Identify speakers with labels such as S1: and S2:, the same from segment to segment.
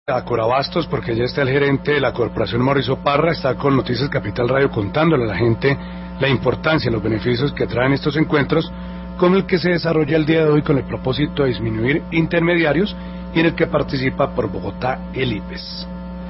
S1: a Corabastos porque ya está el gerente de la corporación, Mauricio Parra, está con Noticias Capital Radio contándole a la gente la importancia, los beneficios que traen estos encuentros, con el que se desarrolla el día de hoy con el propósito de disminuir intermediarios y en el que participa por Bogotá el IPES.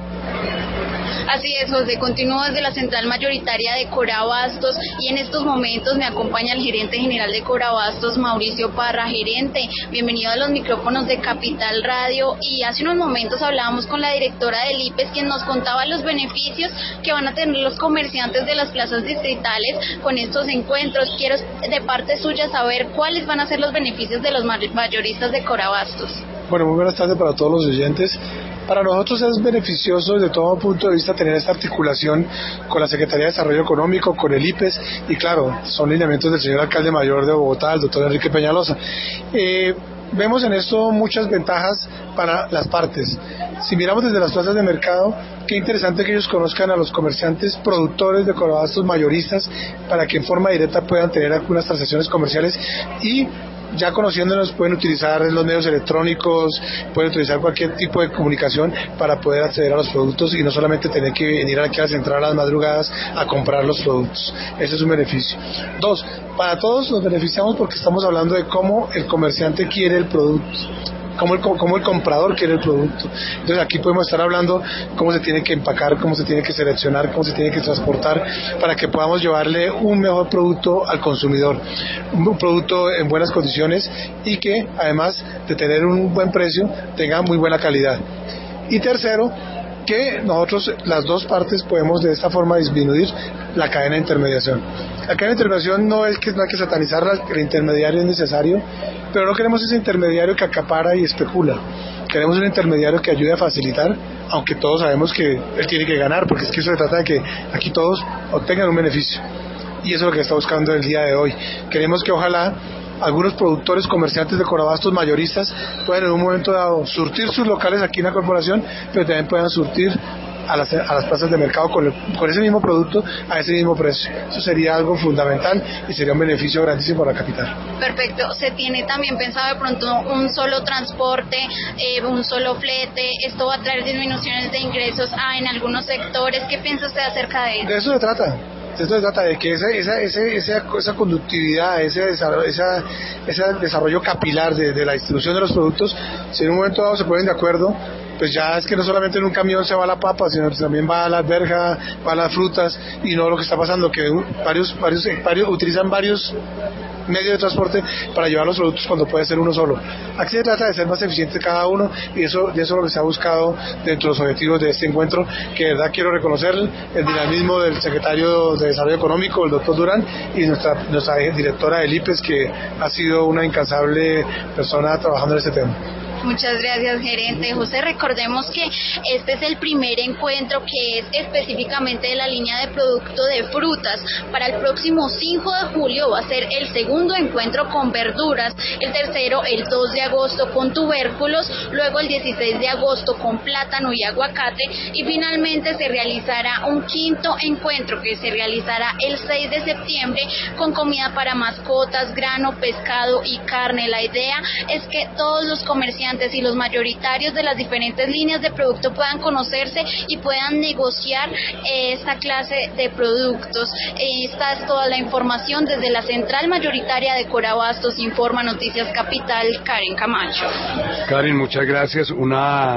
S2: Así es, José, continúo desde la central mayoritaria de Corabastos y en estos momentos me acompaña el gerente general de Corabastos, Mauricio Parra. Gerente, bienvenido a los micrófonos de Capital Radio, y hace unos momentos hablábamos con la directora del IPES, quien nos contaba los beneficios que van a tener los comerciantes de las plazas distritales con estos encuentros. Quiero de parte suya saber cuáles van a ser los beneficios de los mayoristas de Corabastos.
S3: Bueno, muy buenas tardes para todos los oyentes. Para nosotros es beneficioso desde todo punto de vista tener esta articulación con la Secretaría de Desarrollo Económico, con el IPES, y claro, son lineamientos del señor alcalde mayor de Bogotá, el doctor Enrique Peñalosa. Vemos en esto muchas ventajas para las partes. Si miramos desde las plazas de mercado, qué interesante que ellos conozcan a los comerciantes productores de Corabastos, mayoristas, para que en forma directa puedan tener algunas transacciones comerciales, y ya conociéndonos pueden utilizar los medios electrónicos, pueden utilizar cualquier tipo de comunicación para poder acceder a los productos y no solamente tener que venir aquí a la central a las madrugadas a comprar los productos. Ese es un beneficio. Dos, para todos nos beneficiamos porque estamos hablando de cómo el comerciante quiere el producto, cómo el comprador quiere el producto. Entonces aquí podemos estar hablando cómo se tiene que empacar, cómo se tiene que seleccionar, cómo se tiene que transportar para que podamos llevarle un mejor producto al consumidor, un producto en buenas condiciones y que además de tener un buen precio tenga muy buena calidad. Y tercero, que nosotros las dos partes podemos de esta forma disminuir la cadena de intermediación. La cadena de intermediación no hay que satanizarla, el intermediario es necesario, pero no queremos ese intermediario que acapara y especula. Queremos un intermediario que ayude a facilitar, aunque todos sabemos que él tiene que ganar, porque es que eso se trata de que aquí todos obtengan un beneficio. Y eso es lo que está buscando el día de hoy. Queremos que ojalá algunos productores, comerciantes de Corabastos, mayoristas, puedan en un momento dado surtir sus locales aquí en la corporación, pero también puedan surtir a las plazas de mercado con ese mismo producto a ese mismo precio. Eso sería algo fundamental y sería un beneficio grandísimo para la capital.
S2: Perfecto. ¿Se tiene también pensado de pronto un solo transporte, un solo flete? ¿Esto va a traer disminuciones de ingresos en algunos sectores? ¿Qué piensa usted acerca de eso?
S3: De eso se trata. Esto se trata de que esa conductividad, ese desarrollo capilar de la distribución de los productos, si en un momento dado se ponen de acuerdo, pues ya es que no solamente en un camión se va la papa, sino que también va la alberja, va las frutas, y no lo que está pasando, que varios utilizan varios medios de transporte para llevar los productos cuando puede ser uno solo. Aquí se trata de ser más eficiente cada uno, y eso es lo que se ha buscado dentro de los objetivos de este encuentro, que de verdad quiero reconocer el dinamismo del secretario de Desarrollo Económico, el doctor Durán, y nuestra directora del IPES, que ha sido una incansable persona trabajando en este tema.
S2: Muchas gracias, gerente. José, recordemos que este es el primer encuentro que es específicamente de la línea de producto de frutas. Para el próximo 5 de julio va a ser el segundo encuentro con verduras, el tercero el 2 de agosto con tubérculos, luego el 16 de agosto con plátano y aguacate, y finalmente se realizará un quinto encuentro que se realizará el 6 de septiembre con comida para mascotas, grano, pescado y carne. La idea es que todos los comerciantes y los mayoritarios de las diferentes líneas de producto puedan conocerse y puedan negociar esta clase de productos. Esta es toda la información desde la central mayoritaria de Corabastos. Informa Noticias Capital, Karen Camacho.
S1: Karen, muchas gracias.